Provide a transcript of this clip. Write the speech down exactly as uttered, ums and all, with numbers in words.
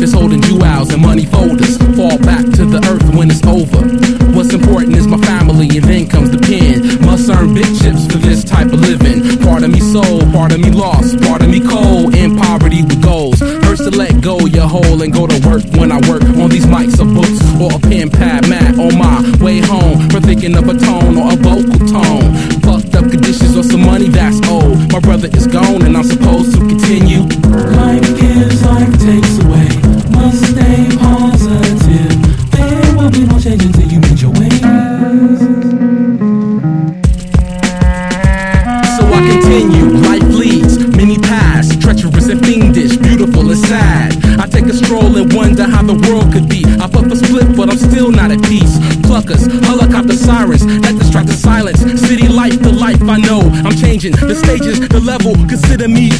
is holding jewels and money folders. Fall back to the earth when it's over. What's important is my family, and then comes the pen. Must earn big chips for this type of living. Part of me soul, part of me lost, part of me cold, in poverty with goals. First to let go your whole and go to work when I work on these mics or books or a pen pad mat on my way home. For thinking of a tone or a vocal tone. Fucked up conditions or some money that's old. My brother is gone and I'm supposed to continue. Life gives, life takes away. Must stay positive. There will be no change until you meet your ways. So I continue, life leads, many paths, treacherous and fiendish, beautiful and sad. I take a stroll and wonder how the world could be. I puff a split, but I'm still not at peace. Pluckers, helicopter sirens, that distract the silence. City life, the life I know. I'm changing the stages, the level. Consider me